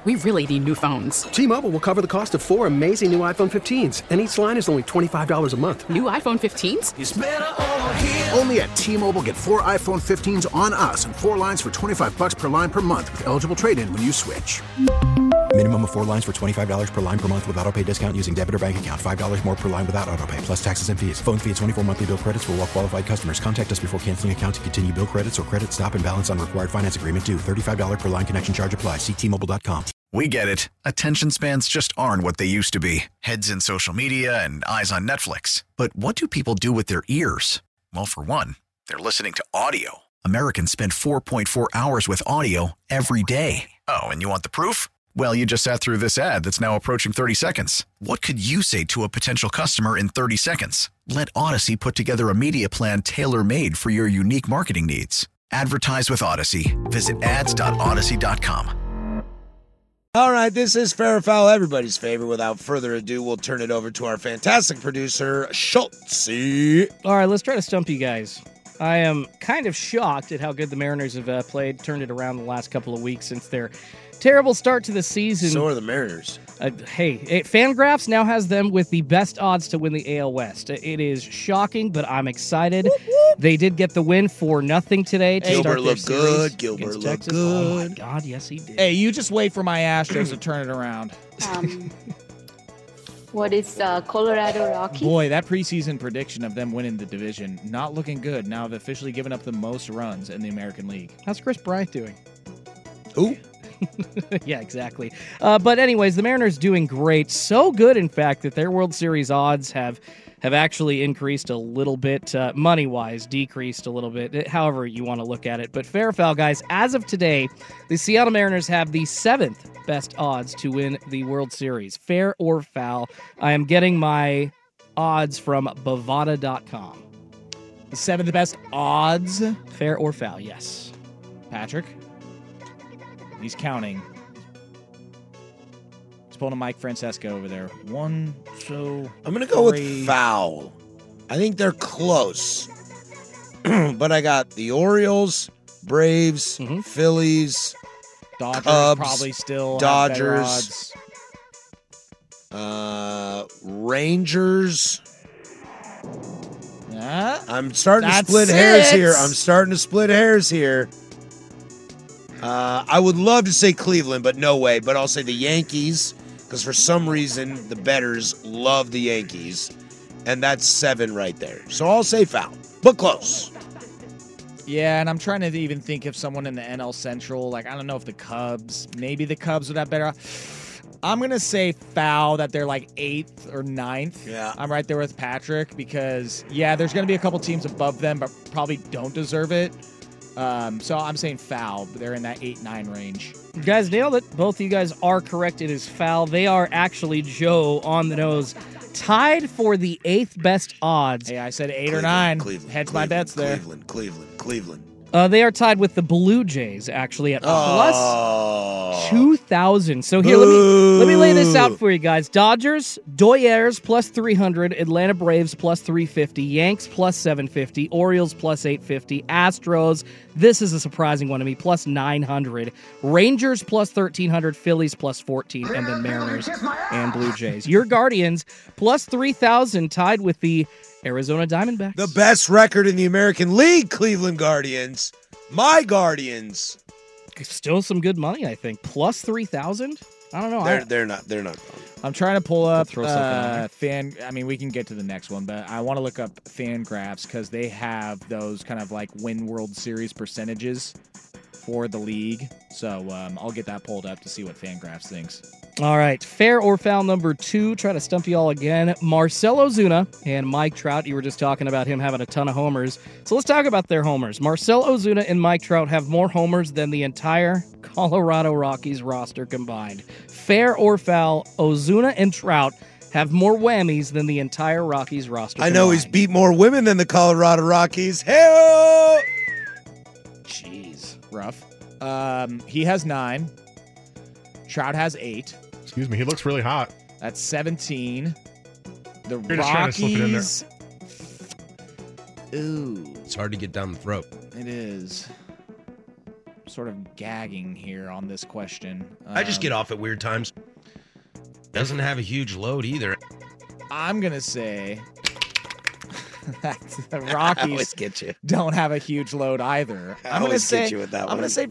We really need new phones. T-Mobile will cover the cost of 4 amazing new iPhone 15s, and each line is only $25 a month. New iPhone 15s? It's better over here. Only at T-Mobile, get 4 iPhone 15s on us and 4 lines for $25 per line per month with eligible trade-in when you switch. Minimum of 4 lines for $25 per line per month with autopay discount using debit or bank account. $5 more per line without autopay, plus taxes and fees. Phone fee at 24 monthly bill credits for well-qualified customers. Contact us before canceling account to continue bill credits or credit stop and balance on required finance agreement due. $35 per line connection charge applies. See T-Mobile.com. We get it. Attention spans just aren't what they used to be. Heads in social media and eyes on Netflix. But what do people do with their ears? Well, for one, they're listening to audio. Americans spend 4.4 hours with audio every day. Oh, and you want the proof? Well, you just sat through this ad that's now approaching 30 seconds. What could you say to a potential customer in 30 seconds? Let Odyssey put together a media plan tailor-made for your unique marketing needs. Advertise with Odyssey. Visit ads.odyssey.com. All right, this is Fair or Foul, everybody's favorite. Without further ado, we'll turn it over to our fantastic producer, Schultz. All right, let's try to stump you guys. I am kind of shocked at how good the Mariners have played, turned it around the last couple of weeks since their terrible start to the season. So are the Mariners. Hey, Fangraphs now has them with the best odds to win the AL West. It is shocking, but I'm excited. Whoop, whoop. They did get the win 4-0 today to Gilbert start their looked good. series Gilbert against looked Texas. good. Oh, my God, yes, he did. Hey, you just wait for my Astros to turn it around. What is Colorado Rockies? Boy, that preseason prediction of them winning the division, not looking good. Now they've officially given up the most runs in the American League. How's Chris Bryant doing? Who? Yeah, exactly. But anyways, the Mariners doing great. So good, in fact, that their World Series odds have actually increased a little bit, money-wise, decreased a little bit, however you want to look at it. But fair or foul, guys, as of today, the Seattle Mariners have the 7th best odds to win the World Series. Fair or foul, I am getting my odds from Bovada.com. The 7th best odds? Fair or foul, yes. Patrick? He's counting. He's pulling a Mike Francesco over there. 1, 2, I'm going to go 3. with foul. I think they're close. But I got the Orioles, Braves, Phillies, Dodgers Cubs, probably still Dodgers, have better odds. Rangers. I'm starting to That's split hairs 6. here. I would love to say Cleveland, but no way. But I'll say the Yankees, because for some reason the bettors love the Yankees, and that's 7 right there. So I'll say foul, but close. Yeah, and I'm trying to even think of someone in the NL Central. Like, I don't know if maybe the Cubs would have better. I'm going to say foul that they're like 8th or 9th. Yeah. I'm right there with Patrick because, yeah, there's going to be a couple teams above them, but probably don't deserve it. So I'm saying foul, but they're in that 8-9 range. You guys nailed it. Both of you guys are correct. It is foul. They are actually, Joe, on the nose, tied for the 8th best odds. Hey, I said 8 or 9. Hedge my bets there. Cleveland. They are tied with the Blue Jays, actually, at plus 2,000. So here, let me lay this out for you guys. Dodgers, Doyers, plus 300. Atlanta Braves, plus 350. Yanks, plus 750. Orioles, plus 850. Astros, this is a surprising one to me, plus 900. Rangers, plus 1,300. Phillies, plus 14. And then Mariners and Blue Jays. Your Guardians, plus 3,000, tied with the Arizona Diamondbacks. The best record in the American League, Cleveland Guardians. My Guardians. Still some good money, I think. Plus 3,000? I don't know. They're not. I'm trying to pull up throw something I mean, we can get to the next one, but I want to look up Fangraphs because they have those kind of like win World Series percentages for the league. So I'll get that pulled up to see what Fangraphs thinks. All right, fair or foul number 2. Try to stump you all again. Marcell Ozuna and Mike Trout. You were just talking about him having a ton of homers. So let's talk about their homers. Marcell Ozuna and Mike Trout have more homers than the entire Colorado Rockies roster combined. Fair or foul, Ozuna and Trout have more whammies than the entire Rockies roster combined. I know he's beat more women than the Colorado Rockies. Hey! Jeez, rough. He has 9. Trout has 8. Excuse me, he looks really hot. That's 17. The You're just trying to slip it in there. Rockies. Ooh. It's hard to get down the throat. It is. sort of gagging here on this question. I just get off at weird times. Doesn't have a huge load either. I'm going to say that the I Rockies always get you. don't have a huge load either. I always get you with that I'm one. going to say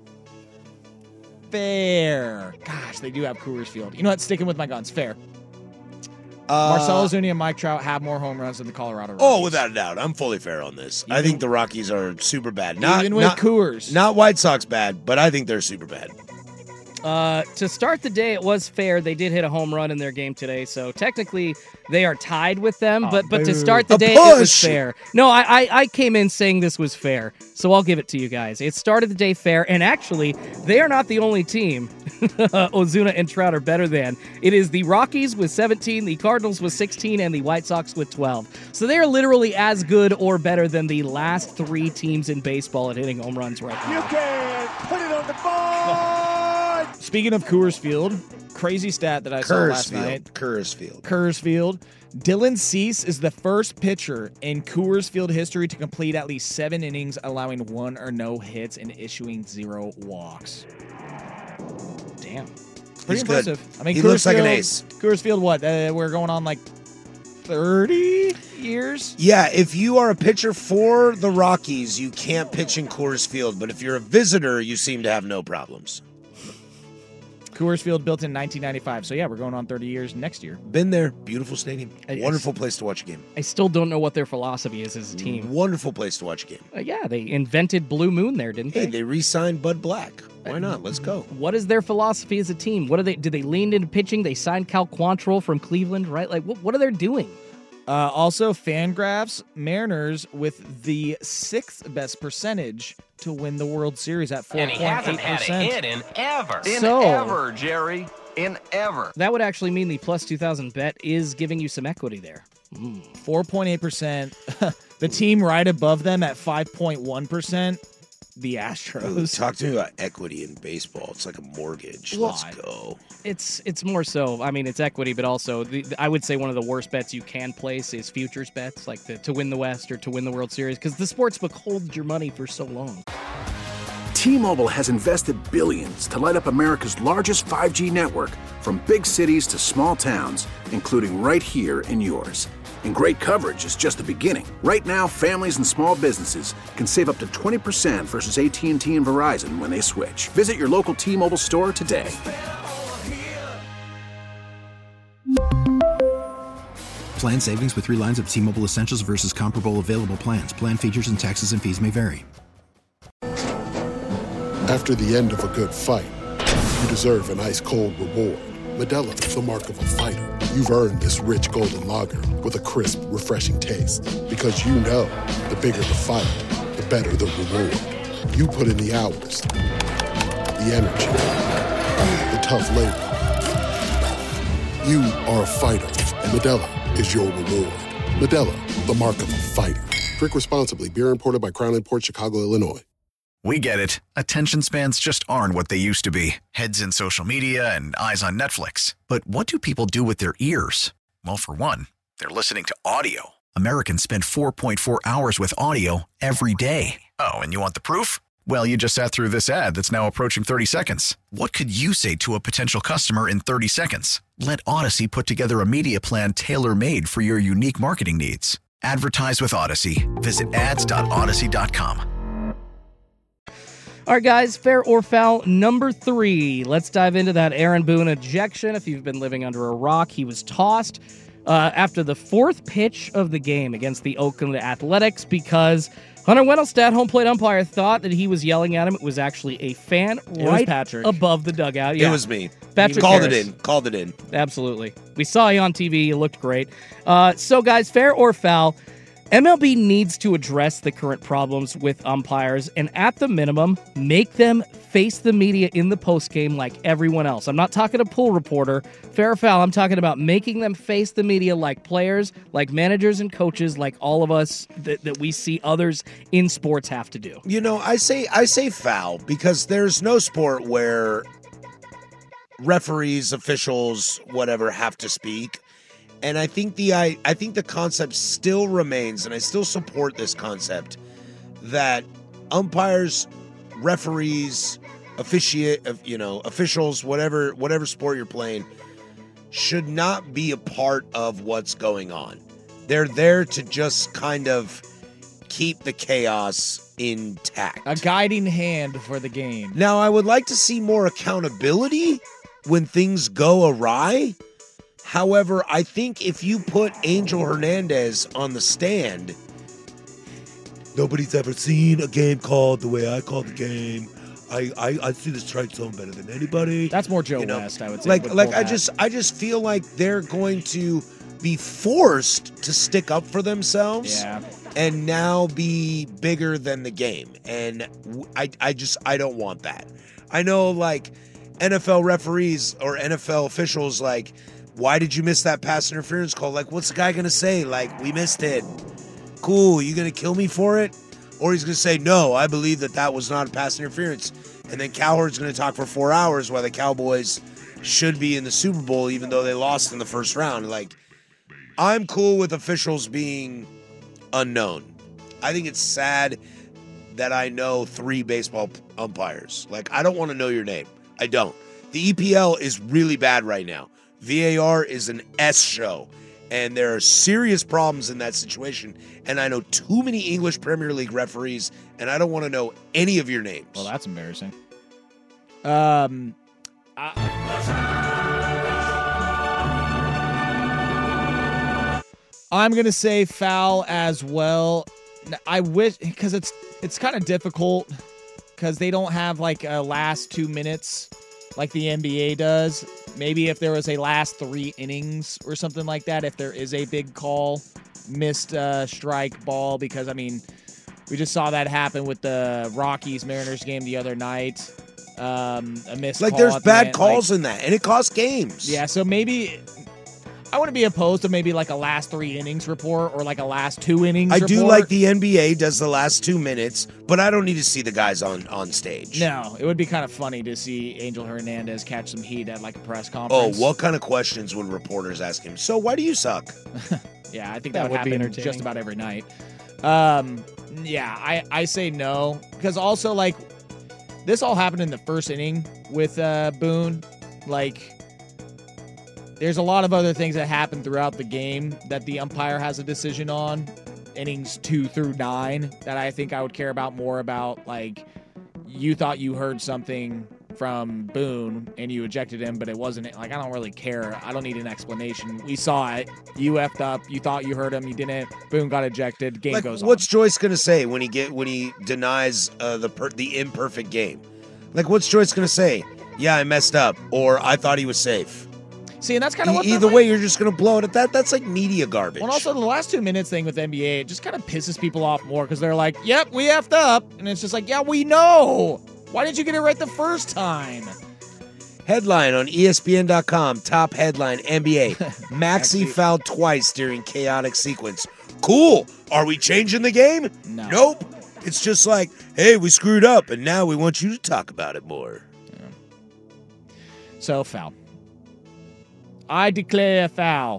fair. Gosh, they do have Coors Field. You know what? Sticking with my guns. Fair. Marcell Ozuna and Mike Trout have more home runs than the Colorado Rockies. Oh, without a doubt. I'm fully fair on this. I think the Rockies are super bad. Even with Coors. Not White Sox bad, but I think they're super bad. To start the day, it was fair. They did hit a home run in their game today, so technically they are tied with them. But to start the day, it was fair. No, I came in saying this was fair, so I'll give it to you guys. It started the day fair, and actually, they are not the only team Ozuna and Trout are better than. It is the Rockies with 17, the Cardinals with 16, and the White Sox with 12. So they are literally as good or better than the last three teams in baseball at hitting home runs right now. You can put it on the board! Speaking of Coors Field, crazy stat that I saw last night. Coors Field. Dylan Cease is the first pitcher in Coors Field history to complete at least 7 innings, allowing 1 or no hits and issuing 0 walks. Damn. Pretty impressive. Good. I mean, He Coors looks like Field, an ace. Coors Field, what? We're going on like 30 years? Yeah, if you are a pitcher for the Rockies, you can't pitch in Coors Field. But if you're a visitor, you seem to have no problems. Coors Field built in 1995. So, yeah, we're going on 30 years next year. Been there. Beautiful stadium. Wonderful place to watch a game. I still don't know what their philosophy is as a team. Wonderful place to watch a game. Yeah, they invented Blue Moon there, didn't they? Hey, they re-signed Bud Black. Why not? Let's go. What is their philosophy as a team? What do they lean into pitching? They signed Cal Quantrill from Cleveland, right? Like, what are they doing? Also, Fangraphs, Mariners with the 6th best percentage to win the World Series at 4.8%. And he hasn't had a hit in ever. Jerry. In ever. That would actually mean the plus 2,000 bet is giving you some equity there. 4.8%. The team right above them at 5.1%. The Astros. Ooh, talk to me about equity in baseball. It's like a mortgage. Well, Let's go. It's more so. I mean, it's equity, but also I would say one of the worst bets you can place is futures bets, like to win the West or to win the World Series, because the sportsbook holds your money for so long. T-Mobile has invested billions to light up America's largest 5G network, from big cities to small towns, including right here in yours. And great coverage is just the beginning. Right now, families and small businesses can save up to 20% versus AT&T and Verizon when they switch. Visit your local T-Mobile store today. Plan savings with 3 lines of T-Mobile Essentials versus comparable available plans. Plan features and taxes and fees may vary. After the end of a good fight, you deserve an ice-cold reward. Modelo is the mark of a fighter. You've earned this rich golden lager with a crisp, refreshing taste. Because you know, the bigger the fight, the better the reward. You put in the hours, the energy, the tough labor. You are a fighter, and Modelo is your reward. Modelo, the mark of a fighter. Drink responsibly. Beer imported by Crown Imports, Chicago, Illinois. We get it. Attention spans just aren't what they used to be. Heads in social media and eyes on Netflix. But what do people do with their ears? Well, for one, they're listening to audio. Americans spend 4.4 hours with audio every day. Oh, and you want the proof? Well, you just sat through this ad that's now approaching 30 seconds. What could you say to a potential customer in 30 seconds? Let Odyssey put together a media plan tailor-made for your unique marketing needs. Advertise with Odyssey. Visit ads.odyssey.com. All right, guys, fair or foul number 3. Let's dive into that Aaron Boone ejection. If you've been living under a rock, he was tossed after the 4th pitch of the game against the Oakland Athletics because Hunter Wendelstedt, home plate umpire, thought that he was yelling at him. It was actually a fan right above the dugout. Yeah. It was me. Patrick Called Harris. Called it in. Absolutely. We saw you on TV. You looked great. So, guys, fair or foul, MLB needs to address the current problems with umpires and, at the minimum, make them face the media in the postgame like everyone else. I'm not talking a pool reporter, fair or foul. I'm talking about making them face the media like players, like managers and coaches, like all of us that we see others in sports have to do. You know, I say foul because there's no sport where referees, officials, whatever, have to speak. And I think the concept still remains, and I still support this concept, that umpires referees, officials, whatever sport you're playing, should not be a part of what's going on. They're there to just kind of keep the chaos intact. A guiding hand for the game. Now, I would like to see more accountability when things go awry. However, I think if you put Angel Hernandez on the stand, nobody's ever seen a game called the way I called the game. I see the strike zone better than anybody. That's more Joe West, I would say. I just feel like they're going to be forced to stick up for themselves. Yeah. And now be bigger than the game. And I don't want that. I know, like, NFL referees or NFL officials, like, why did you miss that pass interference call? Like, what's the guy going to say? Like, we missed it. Cool, you going to kill me for it? Or he's going to say, no, I believe that was not a pass interference. And then Cowherd's going to talk for 4 hours while the Cowboys should be in the Super Bowl, even though they lost in the first round. Like, I'm cool with officials being unknown. I think it's sad that I know 3 baseball umpires. Like, I don't want to know your name. I don't. The EPL is really bad right now. VAR is an S show. And there are serious problems in that situation. And I know too many English Premier League referees, and I don't want to know any of your names. Well, that's embarrassing. I'm going to say foul as well. I wish, because it's kind of difficult because they don't have like a last 2 minutes like the NBA does. Maybe if there was a last 3 innings or something like that, if there is a big call, missed strike ball, because, I mean, we just saw that happen with the Rockies-Mariners game the other night. A missed like, call. there's bad calls in that, and it costs games. Yeah, so maybe I wouldn't be opposed to maybe like a last 3 innings report or like a last 2 innings report. I do like the NBA does the last 2 minutes, but I don't need to see the guys on stage. No, it would be kind of funny to see Angel Hernandez catch some heat at like a press conference. Oh, what kind of questions would reporters ask him? So why do you suck? Yeah, I think that would happen just about every night. Yeah, I say no, because also, like, this all happened in the first inning with Boone. Like, there's a lot of other things that happen throughout the game that the umpire has a decision on, innings 2 through 9, that I think I would care about more about. Like, you thought you heard something from Boone and you ejected him, but it wasn't. Like, I don't really care. I don't need an explanation. We saw it. You effed up. You thought you heard him. You didn't. Boone got ejected. Game goes on. What's Joyce gonna say when he denies the imperfect game? Like, what's Joyce gonna say? Yeah, I messed up, or I thought he was safe. See, and that's kind of what either way, you're just going to blow it at that. That's like media garbage. Well, also the last 2 minutes thing with NBA, it just kind of pisses people off more because they're like, yep, we effed up. And it's just like, yeah, we know. Why didn't you get it right the first time? Headline on ESPN.com, top headline, NBA. Maxey fouled twice during chaotic sequence. Cool. Are we changing the game? No. Nope. It's just like, hey, we screwed up, and now we want you to talk about it more. Yeah. So, foul. I declare foul.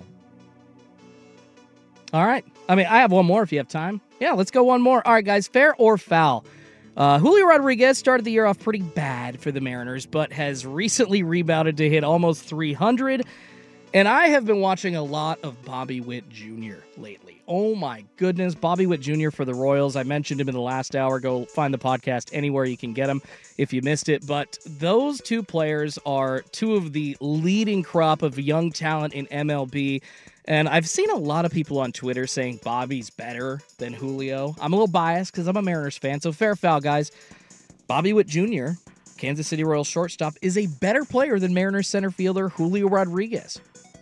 All right. I mean, I have one more if you have time. Yeah, let's go one more. All right, guys, fair or foul? Julio Rodriguez started the year off pretty bad for the Mariners, but has recently rebounded to hit almost 300. And I have been watching a lot of Bobby Witt Jr. lately. Oh, my goodness. Bobby Witt Jr. for the Royals. I mentioned him in the last hour. Go find the podcast anywhere you can get him if you missed it. But those two players are two of the leading crop of young talent in MLB. And I've seen a lot of people on Twitter saying Bobby's better than Julio. I'm a little biased because I'm a Mariners fan. So fair foul, guys. Bobby Witt Jr., Kansas City Royals shortstop, is a better player than Mariners center fielder Julio Rodriguez.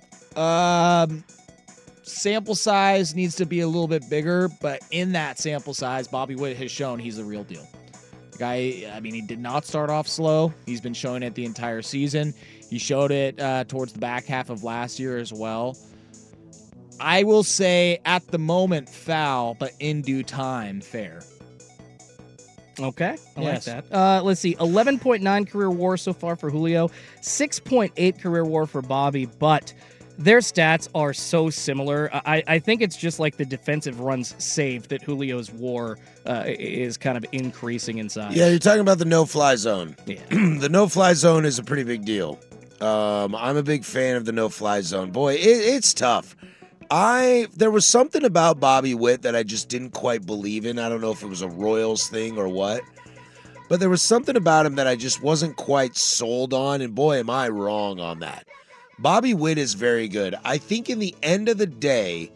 Sample size needs to be a little bit bigger, but in that sample size, Bobby Witt has shown he's the real deal. The guy, I mean, he did not start off slow. He's been showing it the entire season. He showed it towards the back half of last year as well. I will say, at the moment, foul, but in due time, fair. Okay, I like that. Let's see, 11.9 career WAR so far for Julio, 6.8 career WAR for Bobby, but Their stats are so similar. I think it's just like the defensive runs saved that Julio's WAR is kind of increasing in size. Yeah, you're talking about the no-fly zone. Yeah. The no-fly zone is a pretty big deal. I'm a big fan of the no-fly zone. Boy, it's tough. There was something about Bobby Witt that I just didn't quite believe in. I don't know if it was a Royals thing or what. But there was something about him that I just wasn't quite sold on, and boy, am I wrong on that. Bobby Witt is very good. I think in the end of the day,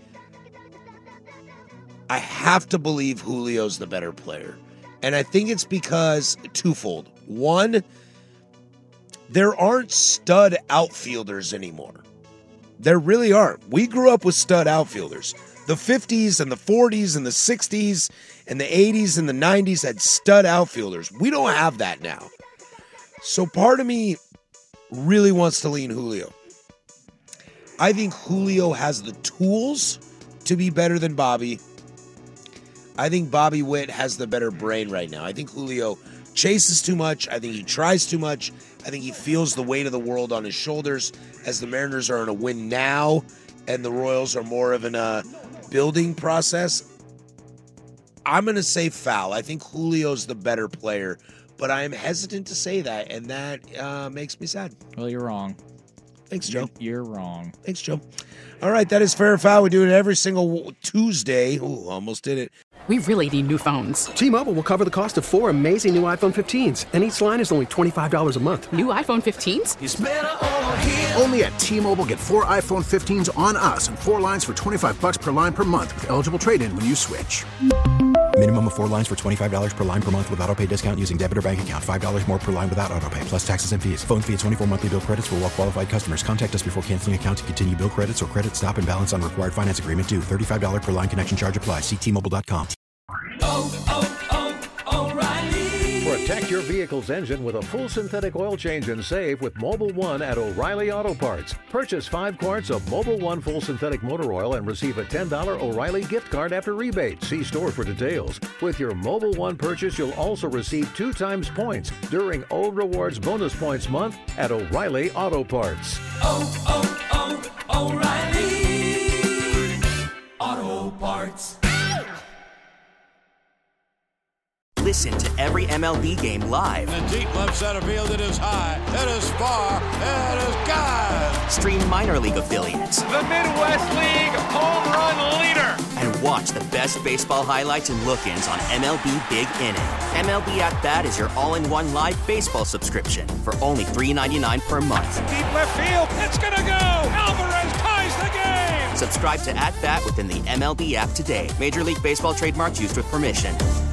I have to believe Julio's the better player. And I think it's because twofold. One, there aren't stud outfielders anymore. There really aren't. We grew up with stud outfielders. The 50s and the 40s and the 60s and the 80s and the 90s had stud outfielders. We don't have that now. So part of me really wants to lean Julio. I think Julio has the tools to be better than Bobby. I think Bobby Witt has the better brain right now. I think Julio chases too much. I think he tries too much. I think he feels the weight of the world on his shoulders as the Mariners are in a win now and the Royals are more of an building process. I'm going to say foul. I think Julio's the better player, but I am hesitant to say that, and that makes me sad. Well, you're wrong. Thanks, Joe. You're wrong. Thanks, Joe. All right, that is Fair or Foul. We do it every single Tuesday. Ooh, almost did it. We really need new phones. T-Mobile will cover the cost of 4 amazing new iPhone 15s, and each line is only $25 a month. New iPhone 15s? It's better over here. Only at T-Mobile, get 4 iPhone 15s on us and 4 lines for $25 per line per month with eligible trade-in when you switch. Minimum of 4 lines for $25 per line per month with autopay discount using debit or bank account. $5 more per line without autopay, plus taxes and fees. Phone fee at 24 monthly bill credits for well-qualified customers. Contact us before canceling account to continue bill credits or credit stop and balance on required finance agreement due. $35 per line connection charge applies. See T-Mobile.com. O'Reilly. Protect your vehicle's engine with a full synthetic oil change and save with Mobil 1 at O'Reilly Auto Parts. Purchase 5 quarts of Mobil 1 full synthetic motor oil and receive a $10 O'Reilly gift card after rebate. See store for details. With your Mobil 1 purchase, you'll also receive 2 times points during O Rewards Bonus Points Month at O'Reilly Auto Parts. O'Reilly Auto Parts. Listen to every MLB game live. In the deep left center field, it is high, it is far, it is gone. Stream minor league affiliates. The Midwest League home run leader. And watch the best baseball highlights and look-ins on MLB Big Inning. MLB At Bat is your all-in-one live baseball subscription for only $3.99 per month. Deep left field, it's gonna go. Alvarez ties the game. Subscribe to At Bat within the MLB app today. Major League Baseball trademarks used with permission.